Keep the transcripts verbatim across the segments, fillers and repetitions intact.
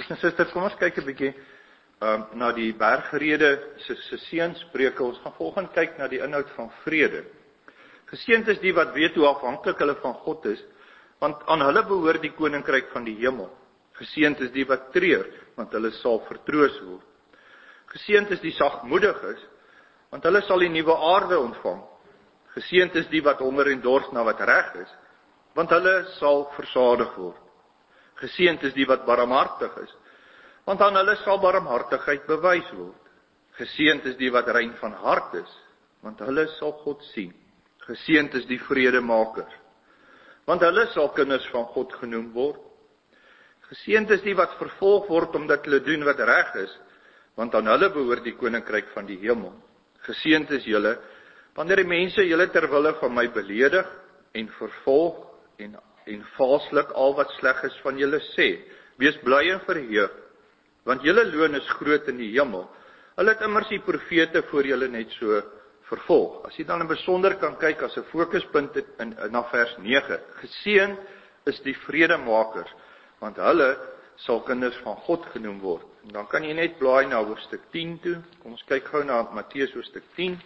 En susters, kom ons kyk 'n bietjie um, na die bergrede se se seënspreuke. Ons gaan volgens kyk na die inhoud van vrede. Geseënd is die wat weet hoe afhanklik hulle van God is, want aan hulle behoort die koninkryk van die hemel. Geseënd is die wat treur, want hulle sal vertroos word. Geseënd is die sagmoediges, want hulle sal die nuwe aarde ontvang. Geseënd is die wat honger en dors na wat reg is, want hulle sal versadig word. Geseënd is die wat barmhartig is, want aan hulle sal barmhartigheid bewys word. Geseënd is die wat rein van hart is, want hulle sal God sien. Geseënd is die vredemakers, want hulle sal kinders van God genoem word. Geseënd is die wat vervolg word omdat hulle doen wat reg is, want aan hulle behoort die koninkryk van die hemel. Geseënd is julle, wanneer die mense julle ter wille van my beledig en vervolg en, en valslik al wat sleg is van julle sê. Wees bly en verheug, want julle loon is groot in die hemel. Hulle het immers die profete voor julle net so vervolg. As jy dan in besonder kan kyk as 'n fokuspunt in, in, in na vers nege. Geseënd is die vredemakers, want hulle sal kinders van God genoem word. En dan kan jy net blaai na hoofstuk tien toe. Kom ons kyk gou na Matteus hoofstuk tien.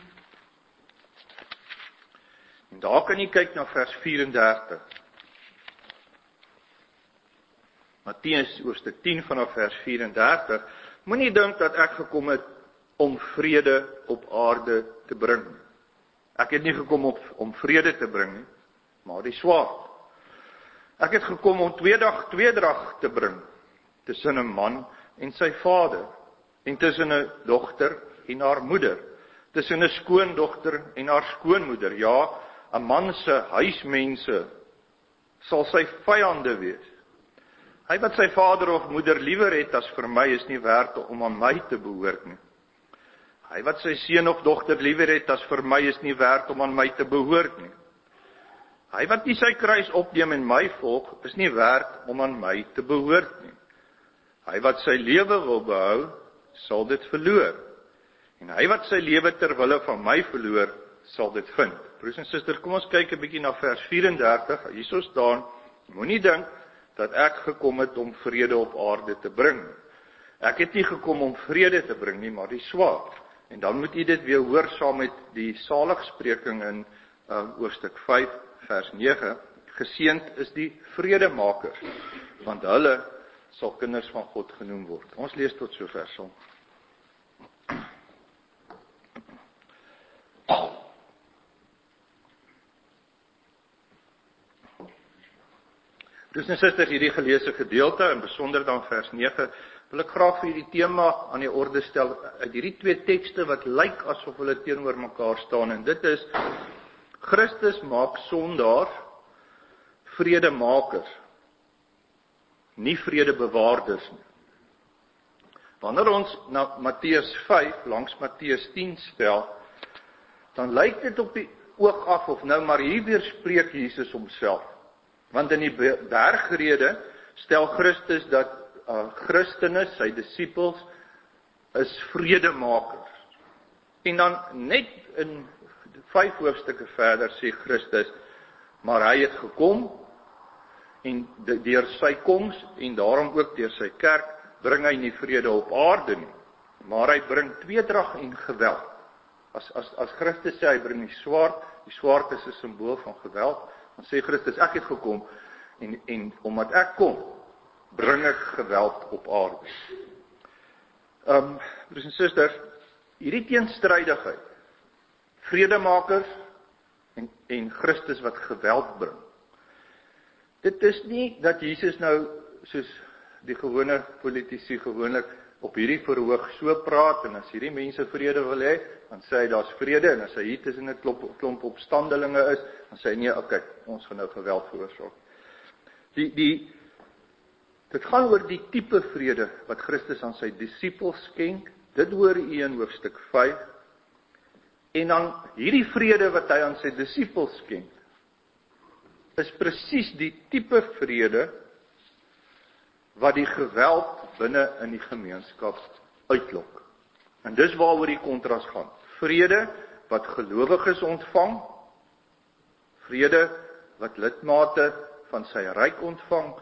En daar kan jy kyk na vers vyf en dertig. Matteus hoofstuk tien vanaf vers vyf en dertig. Moenie dink dat ek gekom het om vrede op aarde te bring. Ek het nie gekom op, om vrede te bring nie, maar die swaard. Ek het gekom om tweedag tweedrag te bring tussen 'n man en sy vader, en tussen 'n dogter en haar moeder, tussen 'n skoondogter en haar skoonmoeder. Ja, 'n man se huismense sal sy vyande wees. Hy wat sy vader of moeder liewer het as vir my is nie werd om aan my te behoort nie. Hy wat sy seun of dogter liewer het as vir my is nie werd om aan my te behoort nie. Hy wat nie sy kruis opneem en my volg, is nie werd om aan my te behoort nie. Hy wat sy lewe wil behou, sal dit verloor. En hy wat sy lewe ter wille van my verloor, sal dit vind. Broers en susters, kom ons kyk 'n bietjie na vers vyf en dertig. Hierso staan: moenie dink dat ek gekom het om vrede op aarde te bring. Ek het nie gekom om vrede te bring nie, maar die swaard. En dan moet u dit weer hoor saam met die saligspreking in uh, hoofstuk vyf vers nege. Geseënd is die vredemakers, want hulle sal kinders van God genoem word. Ons lees tot sover saam. Dus en susters, hierdie geleesde gedeelte, in besonder dan vers nege, wil ek graag vir hierdie tema aan die orde stel, uit hierdie twee tekste wat lyk asof hulle teenoor mekaar staan, en dit is, Christus maak sondaars vredemakers, nie vredebewaarders nie. Wanneer ons na Matteus vyf, langs Matteus tien stel, dan lyk dit op die oog af, of nou maar hier weer spreek Jesus homself. Want in die bergrede stel Christus dat uh, Christene, sy disippels, is vredemakers. En dan net in vyf hoofstukke verder sê Christus, maar hy het gekom, en deur sy koms, en daarom ook deur sy kerk, bring hy nie vrede op aarde nie, maar hy bring tweedrag en geweld. As, as, as Christus sê, hy bring die swaard, die swaard is 'n simbool van geweld, dan sê Christus, ek het gekom, en, en omdat ek kom, bring ek geweld op aarde. Um, broers en susters, hierdie teenstrydigheid, vredemakers, en, en Christus wat geweld bring, dit is nie dat Jesus nou, soos die gewone politici gewoonlik, op hierdie verhoog so praat, en as hierdie mense vrede wil hê, dan sê hy, daar's vrede, en as hy hier tussen 'n klomp, klomp opstandelinge is, dan sê hy, nee, oké, ons gaan nou geweld veroorsaak. Die, die, dit gaan oor die tipe vrede, wat Christus aan sy disippels skenk, dit hoor u in hoofstuk vyf, en dan hierdie vrede wat hy aan sy disippels skenk, is presies die tipe vrede, wat die geweld binne in die gemeenskap uitlok. En dis waaroor die kontras gaan. Vrede wat gelowiges ontvang, vrede wat lidmate van sy ryk ontvang,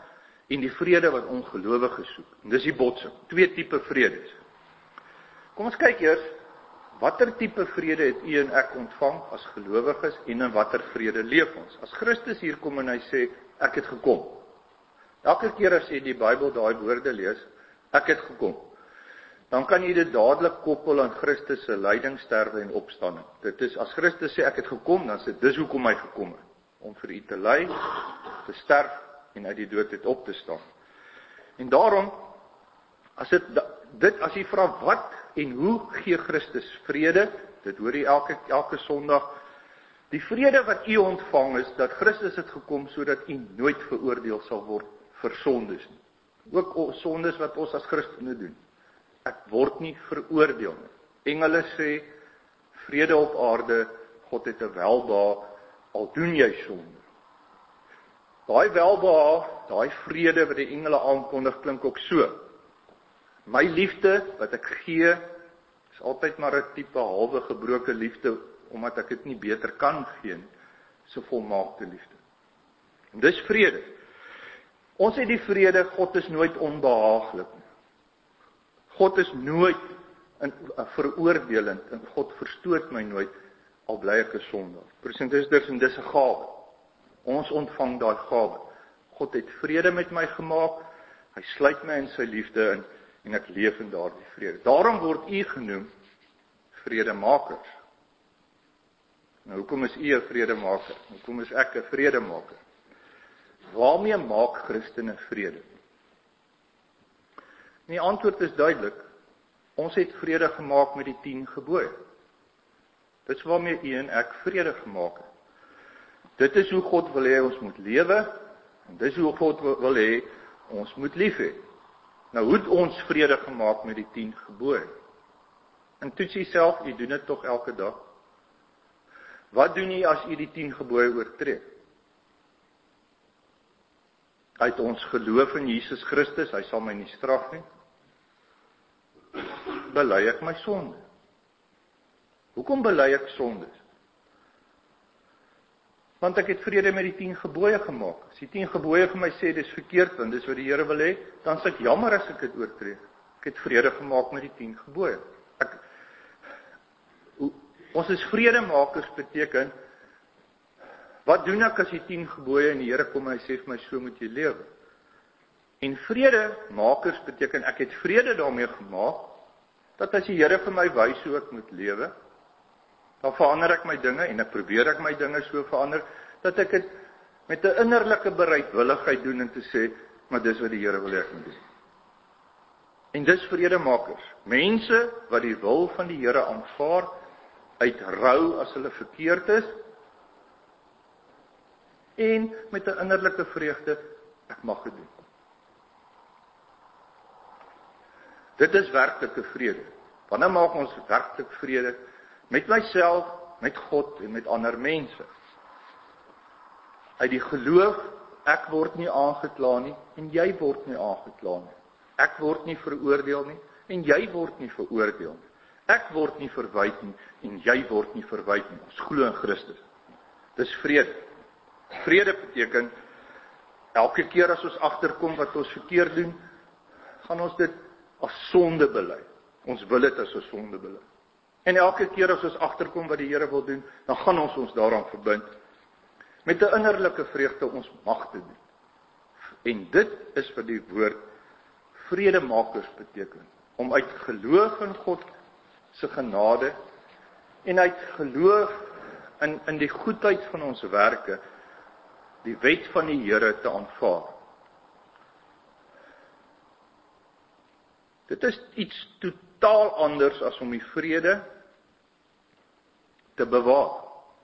en die vrede wat ongelowiges soek. En dis die botsing, twee tipe vredes. Kom ons kyk eers, watter tipe vrede het u en ek ontvang as gelowiges en in watter vrede leef ons? As Christus hier kom en hy sê, ek het gekom. Elke keer as jy die Bybel daai woorde lees, ek het gekom, dan kan jy dit dadelik koppel aan Christus se lyding, sterwe en opstanding. Dit is, as Christus sê, ek het gekom, dan sê, dis hoekom hy gekom het, om vir u te ly, te sterf, en uit die dood het op te staan. En daarom, as dit, dit as jy vra, wat en hoe gee Christus vrede, dit hoor jy elke, elke Sondag, die vrede wat u ontvang is, dat Christus het gekom, sodat u nooit veroordeel sal word vir sondes nie. Ook sondes wat ons as Christene doen. Ek word nie veroordeel nie. Engele sê, vrede op aarde, God het 'n welbehae, al doen jy sonde. Daai welbehae, daai vrede wat die engele aankondig, klink ook so. My liefde wat ek gee, is altyd maar 'n tipe halwe gebroke liefde, omdat ek dit nie beter kan gee nie, so volmaakte liefde. En dis vrede. Ons het die vrede, God is nooit onbehaaglik nie. God is nooit in, uh, veroordelend, en God verstoot my nooit, al bly ek 'n sondaar. Presenteerders, en dis 'n gawe. Ons ontvang daai gawe. God het vrede met my gemaak, hy sluit my in sy liefde in, en ek leef in daardie vrede. Daarom word u genoem vredemakers. Nou, hoekom is u 'n vredemaker? Hoekom is ek 'n vredemaker? Waarmee maak Christene vrede? En die antwoord is duidelik. Ons het vrede gemaak met die tien gebooie. Dit is waarmee u en ek vrede gemaak het. Dit is hoe God wil hê ons moet lewe, en dit is hoe God wil hê ons moet lief hê. Nou, hoe het ons vrede gemaak met die tien gebooie? En toets jouself, u doen dit tog elke dag. Wat doen jy as u die tien gebooie oortree? Uit ons geloof in Jesus Christus, hy sal my nie straf nie, bely ek my sonde. Hoekom bely ek sondes? Want ek het vrede met die tien gebooie gemaak. As die tien gebooie vir my sê, dis verkeerd, want dis wat die Here wil hê, dan sê ek jammer as ek dit oortree. Ek het vrede gemaak met die tien gebooie. Ek, ons is vredemakers beteken, wat doen ek as die tien gebooie en die Here kom en hy sê vir my, so moet jy lewe? En vredemakers beteken, ek het vrede daarmee gemaak, dat as die Here vir my wys hoe ek moet lewe, dan verander ek my dinge, en ek probeer ek my dinge so verander, dat ek het met 'n innerlike bereidwilligheid doen, en te sê, maar dis wat die Here wil hê ek moet doen. En dis vredemakers, mense wat die wil van die Here aanvaar, uit rou as hulle verkeerd is, en met 'n innerlike vreugde, ek mag dit doen. Dit is werklike vrede. Wanneer maak ons werklik vrede? Met myself, met God en met ander mense. Uit die geloof, ek word nie aangekla nie, en jy word nie aangekla nie. Ek word nie veroordeel nie, en jy word nie veroordeel nie. Ek word nie verwyd nie, en jy word nie verwyd nie. Ons glo in Christus. Dis vrede. Vrede beteken, elke keer as ons agterkom wat ons verkeerd doen, gaan ons dit as sonde bely. Ons wil dit as 'n sonde bely. En elke keer as ons agterkom wat die Here wil doen, dan gaan ons ons daaraan verbind. Met 'n innerlike vreugde, ons mag dit doen. En dit is wat die woord vredemakers beteken. Om uit geloof in God se genade, en uit geloof in, in die goedheid van ons werke, die wet van die Here te aanvaar. Dit is iets totaal anders as om die vrede te bewaar.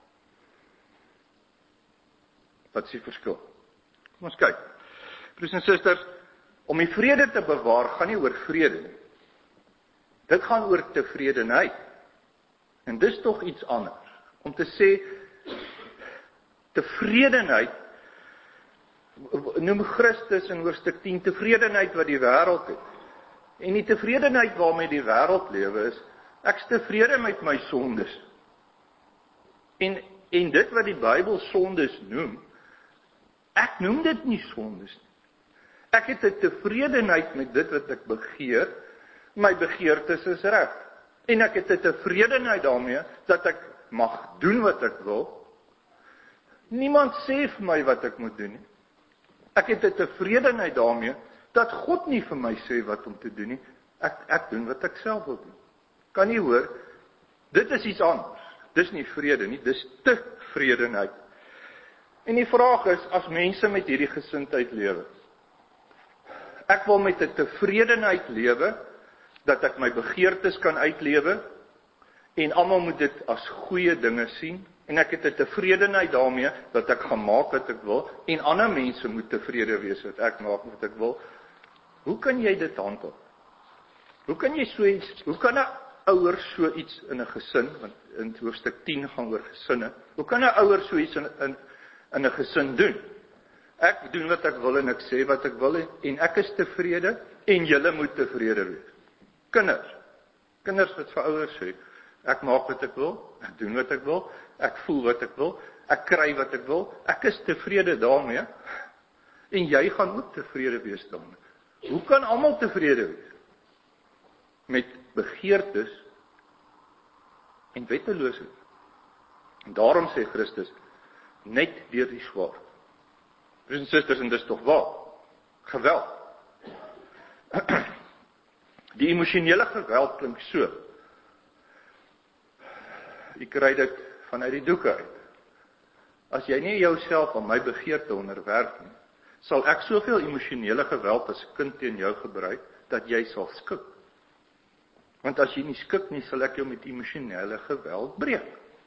Wat is die verskil? Kom ons kyk. Broers en susters, om die vrede te bewaar, gaan nie oor vrede nie. Dit gaan oor tevredenheid. En dis tog iets anders. Om te sê, tevredenheid, noem Christus in hoofstuk tien, tevredenheid wat die wêreld het. En die tevredenheid waarmee die wêreld lewe is, ek is tevrede met my sondes. En, en dit wat die Bybel sondes noem, ek noem dit nie sondes nie. Ek het 'n tevredenheid met dit wat ek begeer, my begeertes is reg. En ek het 'n tevredenheid daarmee, dat ek mag doen wat ek wil. Niemand sê vir my wat ek moet doen nie. Ek het 'n tevredenheid daarmee, dat God nie vir my sê wat om te doen nie. Ek, ek doen wat ek self wil doen. Kan jy hoor? Dit is iets anders. Dis nie vrede nie, dis tevredenheid. En die vraag is, as mense met hierdie gesindheid lewe, ek wil met 'n tevredenheid lewe, dat ek my begeertes kan uitlewe, en almal moet dit as goeie dinge sien, en ek het 'n tevredenheid daarmee, dat ek gaan maak wat ek wil, en ander mense moet tevrede wees dat ek maak wat ek wil. Hoe kan jy dit handhaaf? Hoe kan jy so iets, hoe kan 'n ouer so iets in 'n gesin, want in hoofstuk tien gaan oor gesinne, hoe kan 'n ouer so iets in, in, in 'n gesin doen? Ek doen wat ek wil en ek sê wat ek wil, en ek is tevrede, en julle moet tevrede wees. Kinders, kinders wat vir ouers sê, ek maak wat ek wil, ek doen wat ek wil, ek voel wat ek wil, ek kry wat ek wil, ek is tevrede daarmee, en jy gaan ook tevrede wees daarmee. Hoe kan almal tevrede wees? Met begeertes en wetteloosheid. En daarom sê Christus, net deur die swaard. Broers en susters, en dis tog waar, geweld. Die emosionele geweld klink so. Jy kry dit vanuit die doeke uit. As jy nie jouself aan my begeerte onderwerf nie, sal ek soveel emosionele geweld as 'n kind teen jou gebruik, dat jy sal skik. Want as jy nie skik nie, sal ek jou met emosionele geweld breek.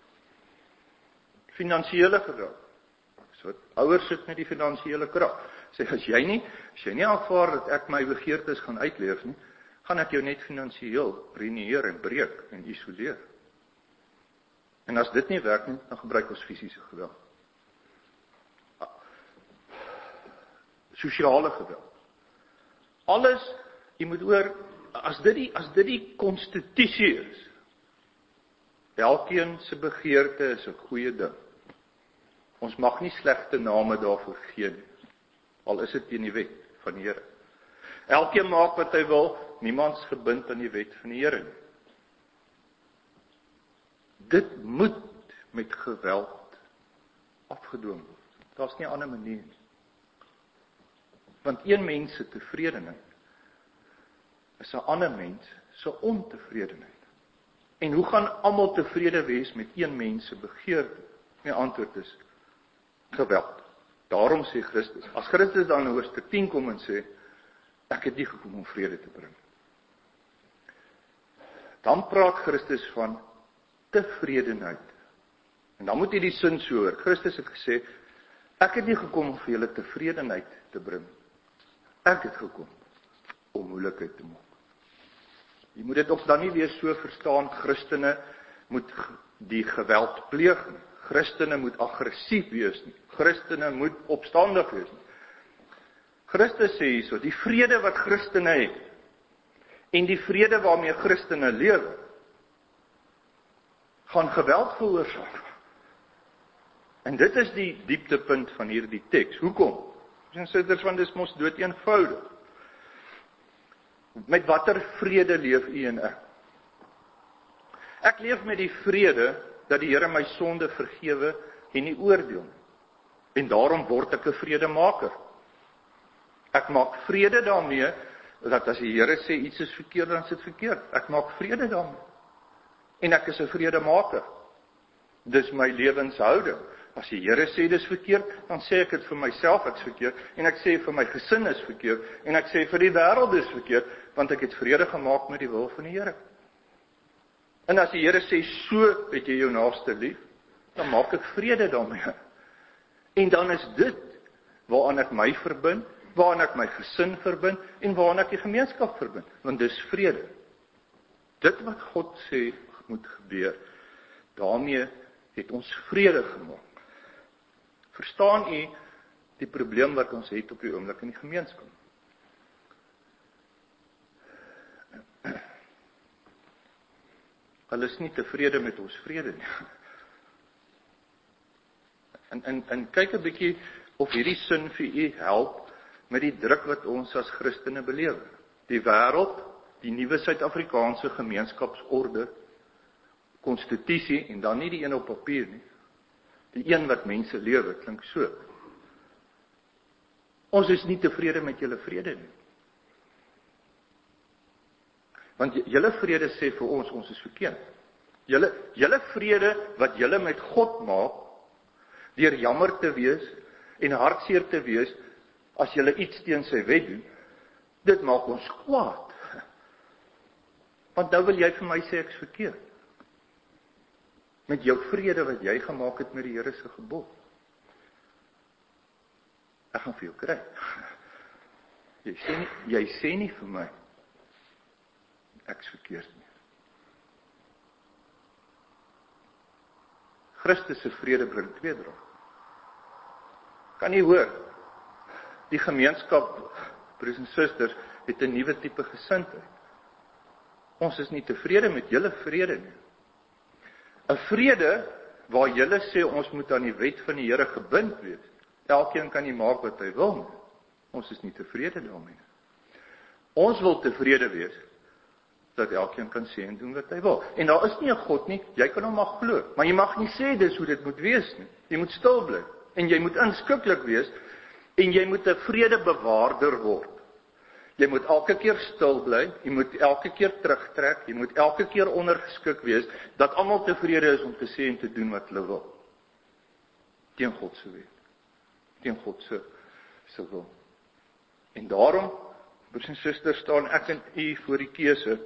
Finansiële geweld. So, ouers sit met die finansiële krag. Sê, as jy nie, as jy nie aanvaar dat ek my begeertes gaan uitleef nie, gaan ek jou net finansiëel ruïneer en breek en isoleer. En as dit nie werk nie, dan gebruik ons fisiese geweld. Sosiale geweld. Alles, jy moet oor, as dit die, as dit die konstitusie is, elkeen se begeerte is 'n goeie ding. Ons mag nie slegte name daarvoor gee nie, al is dit teen die wet van die Here. Elkeen maak wat hy wil, niemands gebind aan die wet van die Here nie. Dit moet met geweld afgedwing word. Daar's nie 'n ander manier nie. Want een mens se tevredenheid is 'n ander mens se ontevredenheid. En hoe gaan almal tevrede wees met een mens se begeerte? My antwoord is geweld. Daarom sê Christus, as Christus dan in hoofstuk tien kom en sê, ek het nie gekom om vrede te bring, dan praat Christus van tevredenheid. En dan moet jy die sin so hoor. Christus het gesê, ek het nie gekom om vir julle tevredenheid te bring. Ek het gekom om moeilikheid te maak. Jy moet dit ook dan nie weer so verstaan, Christene moet die geweld pleeg nie. Christene moet aggressief wees nie. Christene moet opstandig wees nie. Christus sê hierso, die vrede wat Christene het, en die vrede waarmee Christene lewe, gaan geweld veroorsaak. En dit is die dieptepunt van hierdie teks. Hoekom? En sê van dis mos dood eenvoudig. Met watter vrede leef u en ek? Ek leef met die vrede dat die Here my sonde vergewe en nie oordeel nie. En daarom word ek 'n vredemaker. Ek maak vrede daarmee dat as die Here sê iets is verkeerd, dan is dit verkeerd. Ek maak vrede daarmee. En ek is 'n vredemaker. Dis my lewenshouding. As die Here sê dis verkeerd, dan sê ek dit vir myself ek's verkeerd, en ek sê vir my gesin is verkeerd, en ek sê vir die wêreld is verkeerd, want ek het vrede gemaak met die wil van die Here. En as die Here sê, so het jy jou naaste lief, dan maak ek vrede daarmee. En dan is dit waaraan ek my verbind, waaraan ek my gesin verbind, en waaraan ek die gemeenskap verbind, want dis vrede. Dit wat God sê moet gebeur, daarmee het ons vrede gemaak. Verstaan u die probleem wat ons het op die oomblik in die gemeenskap? Hulle is nie tevrede met ons vrede nie. En, en, en kyk 'n bietjie of hierdie sin vir u help met die druk wat ons as Christene beleef. Die wêreld, die nuwe Suid-Afrikaanse gemeenskapsorde, konstitusie, en dan nie die een op papier nie, die een wat mense lewe, klink so. Ons is nie tevrede met julle vrede nie. Want julle vrede sê vir ons, ons is verkeerd. Julle, julle vrede wat julle met God maak, deur jammer te wees en hartseer te wees, as julle iets teen sy wet doen, dit maak ons kwaad. Want nou wil jy vir my sê ek is verkeerd. Met jou vrede wat jy gemaak het met die Here se gebod. Ek gaan vir jou kry. Jy sê nie, jy sê nie vir my, ek is verkeerd nie. Christus se vrede bring tweedrag. Kan jy hoor, die gemeenskap, broers en susters, het 'n nuwe tipe gesindheid. Ons is nie tevrede met julle vrede nie. 'n Vrede waar julle sê ons moet aan die wet van die Here gebind wees. Elkeen kan nie maak wat hy wil nie. Ons is nie tevrede daarmee. Ons wil tevrede wees dat elkeen kan sê en doen wat hy wil. En daar is nie 'n God nie, jy kan hom mag glo, maar jy mag nie sê dis hoe dit moet wees nie. Jy moet stil bly en jy moet inskikkelik wees en jy moet 'n vredebewaarder word. Jy moet elke keer stil bly, jy moet elke keer terugtrek, jy moet elke keer ondergeskik wees, dat almal tevrede is om te sê en te doen wat hulle wil. Teen God se wet. Teen God se se wil. En daarom, broers en susters, staan ek en u voor die keuse,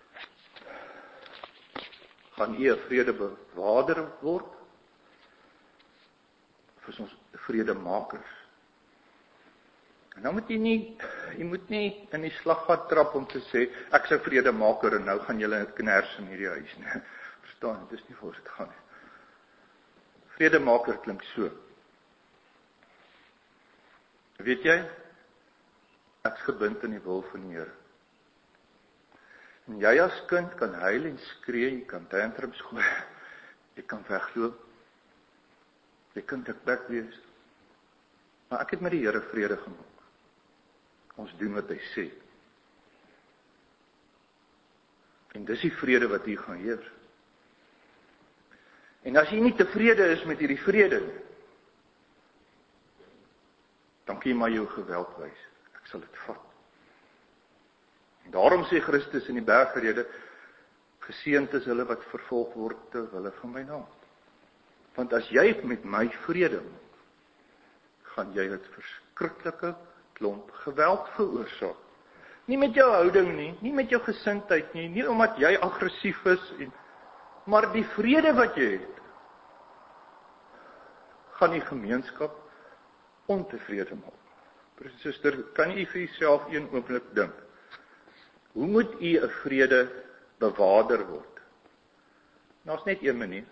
gaan u 'n vredebewaarder word, of is ons vredemakers? En nou moet jy nie, jy moet nie in die slaggat trap om te sê, ek is 'n vredemaker en nou gaan julle kners in hierdie huis nie. Verstaan, dit is nie voor dit gaan nie. Vredemaker klink so. Weet jy, ek is gebind in die wil van die Here. En jy as kind kan huil en skree, jy kan tantrums gooi, jy kan wegloop, jy kan dikbek wees. Maar ek het met die Here vrede gemaak. Ons doen wat hy sê. En dis die vrede wat hier gaan heers. En as jy nie tevrede is met hierdie vrede nie, dan kan jy maar jou geweld wys. Ek sal dit vat. En daarom sê Christus in die bergrede, geseënd is hulle wat vervolg word ter wille van my naam. Want as jy met my vrede maak, gaan jy dit verskriklike klomp geweld veroorsaak. Nie met jou houding nie, nie met jou gesindheid nie, nie omdat jy aggressief is, en, maar die vrede wat jy het, gaan die gemeenskap ontevrede maak. Broers en susters, kan jy vir jouself een oomblik dink, hoe moet jy 'n vrede bewaarder word? Nou is net een manier.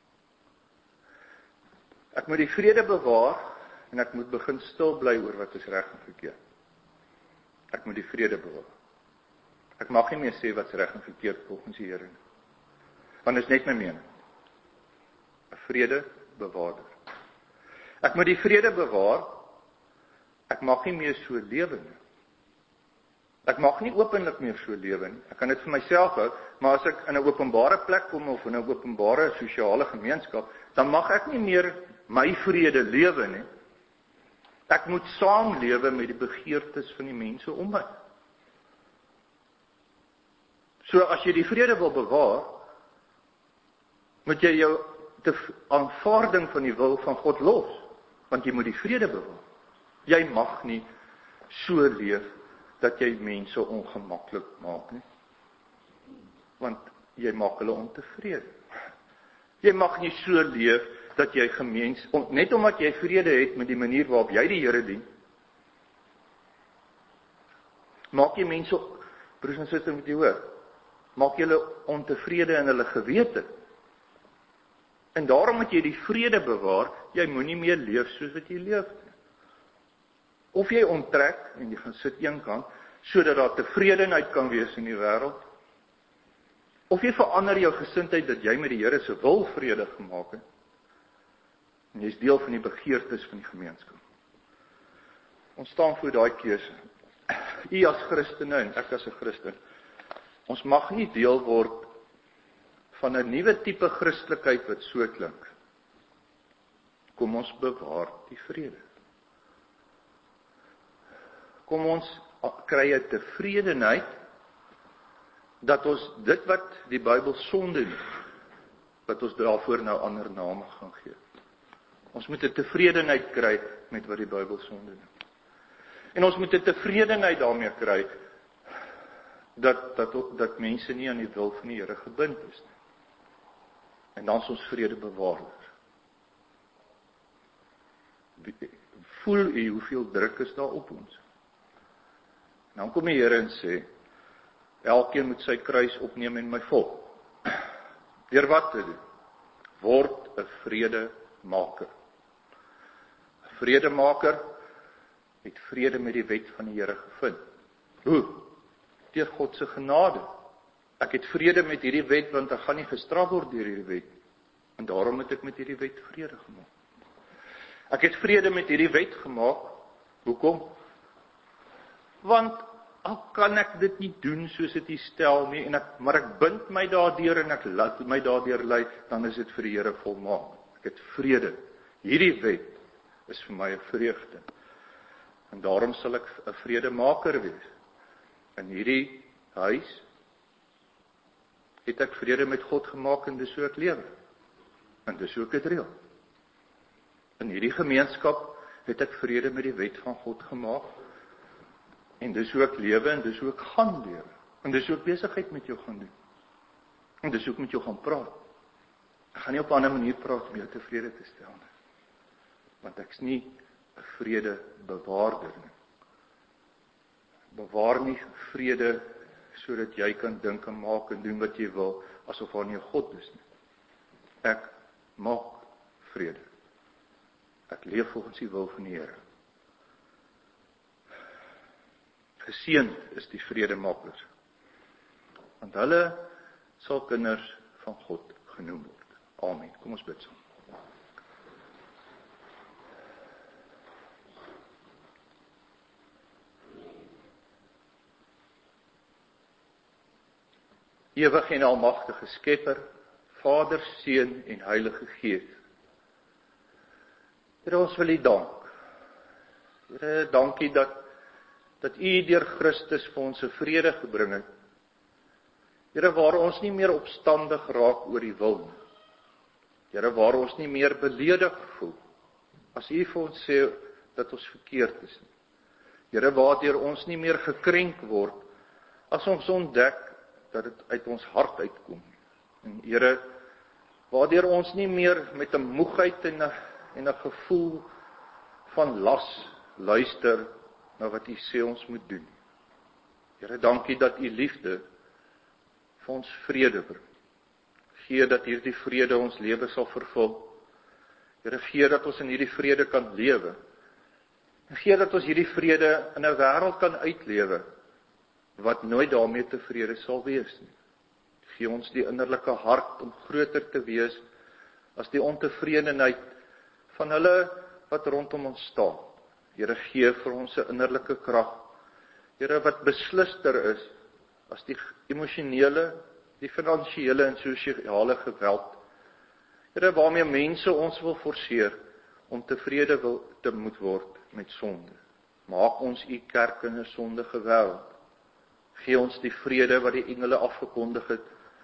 Ek moet die vrede bewaar, en ek moet begin stil bly oor wat is reg en verkeerd. Ek moet die vrede bewaar. Ek mag nie meer sê wat is reg en verkeerd volgens die Here nie. Want dit is net my mening. 'n Vrede bewaarder. Ek moet die vrede bewaar. Ek mag nie meer so lewe nie. Ek mag nie openlik meer so lewe nie. Ek kan dit vir myself hou, maar as ek in 'n openbare plek kom of in 'n openbare sosiale gemeenskap, dan mag ek nie meer my vrede lewe nie. Ek moet saamlewe met die begeertes van die mense om my. So as jy die vrede wil bewaar, moet jy jou te aanvaarding van die wil van God los, want jy moet die vrede bewaar. Jy mag nie so leef dat jy mense ongemaklik maak nie. Want jy maak hulle ontevrede. Jy mag nie so leef dat jy gemeens, net omdat jy vrede het met die manier waarop jy die Here dien, maak jy mense, broers en susters, moet jy hoor, maak jy hulle ontevrede in hulle gewete. En daarom moet jy die vrede bewaar, jy moenie meer leef soos wat jy leef. Of jy onttrek, en jy gaan sit een kant, sodat daar tevredenheid kan wees in die wêreld, of jy verander jou gesindheid dat jy met die Here se wil vrede gemaak het, en jy is deel van die begeertes van die gemeenskap. Ons staan voor daai keuse. U as Christene en ek as 'n Christen. Ons mag nie deel word van 'n nuwe tipe Christelikheid wat so klink. Kom ons bewaar die vrede. Kom ons kry 'n tevredenheid dat ons dit wat die Bybel sonde noem, dat ons daarvoor nou ander name gaan gee. Ons moet 'n tevredenheid kry met wat die Bybel sonde noem. En ons moet 'n tevredenheid daarmee kry dat dat dat mense nie aan die wil van die Here gebind is nie. En dan is ons vrede bewaarder. Voel u hoeveel druk is daar op ons? En dan kom die Here en sê, elkeen moet sy kruis opneem en my volg. Deur wat te doen? Word 'n vredemaker. 'n Vredemaker het vrede met die wet van die Here gevind. Hoe? Deur God se genade. Ek het vrede met hierdie wet, want ek gaan nie gestraf word deur hierdie wet. En daarom het ek met hierdie wet vrede gemaak. Ek het vrede met hierdie wet gemaak. Hoekom? Want al kan ek dit nie doen soos dit hier stel nie, en ek, maar ek bind my daardeur en ek laat my daardeur lei, dan is dit vir die Here volmaak. Ek het vrede. Hierdie wet is vir my 'n vreugde. En daarom sal ek 'n vredemaker wees. In hierdie huis het ek vrede met God gemaak en dis hoe ek lewe. En dis hoe ek dit reël. In hierdie gemeenskap het ek vrede met die wet van God gemaak. En dis hoe ek lewe en dis hoe ek gaan lewe. En dis hoe ek besigheid met jou gaan doen. En dis hoe ek met jou gaan praat. Ek gaan nie op 'n ander manier praat om jou tevrede te stel nie. Want ek's nie 'n vrede bewaarder nie. Bewaar nie vrede sodat jy kan dink en maak en doen wat jy wil, asof daar nie 'n God is nie. Ek maak vrede. Ek leef volgens die wil van die Here. Geseënd is die vredemakers, want hulle sal kinders van God genoem word. Amen. Kom ons bid saam. Ewige en almagtige Skepper, Vader, Seun en Heilige Gees. Here, ons wil U dank. Here, dankie dat dat U deur Christus vir ons 'n vrede gebring het. Here, waar ons nie meer opstandig raak oor U wil nie. Here, waar ons nie meer beledig voel as U vir ons sê dat ons verkeerd is nie. Here, waardeur ons nie meer gekrenk word as ons ontdek dat dit uit ons hart uitkom. En Here, waardeur ons nie meer met 'n moegheid en 'n en 'n gevoel van las luister na wat U sê ons moet doen. Here, dankie dat U liefde vir ons vrede bring. Gee dat hierdie vrede ons lewe sal vervul. Here, gee dat ons in hierdie vrede kan lewe. En gee dat ons hierdie vrede in 'n wêreld kan uitlewe wat nooit daarmee tevrede sal wees nie. Gee ons die innerlike hart om groter te wees as die ontevredenheid van hulle wat rondom ons staan. Here, gee vir ons 'n innerlike krag. Here, wat beslister is as die emosionele, die finansiële en sosiale geweld. Here, waarmee mense ons wil forceer om tevrede wil te moet word met sonde. Maak ons U kerk in 'n sondige wêreld. Gee ons die vrede wat die engele afgekondig het,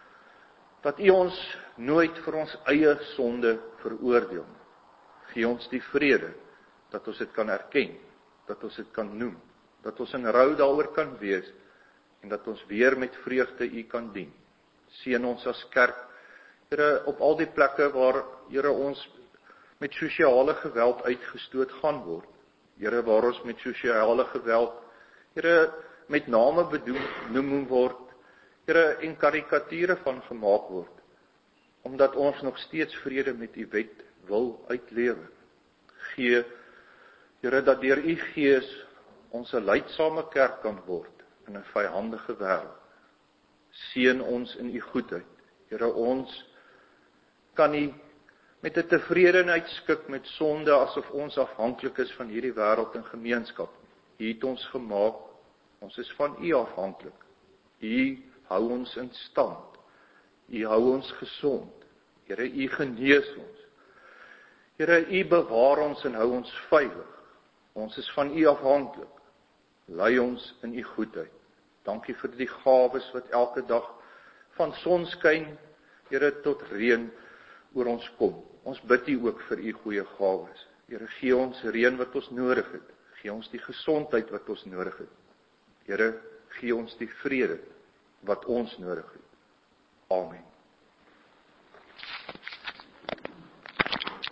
dat U ons nooit vir ons eie sonde veroordeel. Gee ons die vrede, dat ons dit kan erken, dat ons dit kan noem, dat ons in rou daaroor kan wees, en dat ons weer met vreugde U kan dien. Seën ons as kerk, Here, op al die plekke waar, Here, ons met sosiale geweld uitgestoot gaan word. Here, waar ons met sosiale geweld, Here, met name benoem word, Here, en karikature van gemaak word, omdat ons nog steeds vrede met U wet wil uitlewe. Gee, Here, dat deur U Gees ons 'n leidsame kerk kan word in 'n vyhandige wêreld. Seën ons in U goedheid. Here, ons kan nie met 'n tevredenheid skik met sonde asof ons afhanklik is van hierdie wêreld en gemeenskap. U het ons gemaak, ons is van U afhanklik. U hou ons in stand. U hou ons gesond. Here, U genees ons. Here, U bewaar ons en hou ons veilig. Ons is van U afhanklik. Lei ons in U goedheid. Dankie vir die gawes wat elke dag van sonskyn, Here, tot reën oor ons kom. Ons bid U ook vir U goeie gawes. Here, gee ons reën wat ons nodig het. Gee ons die gesondheid wat ons nodig het. Here, gee ons die vrede wat ons nodig het. Amen.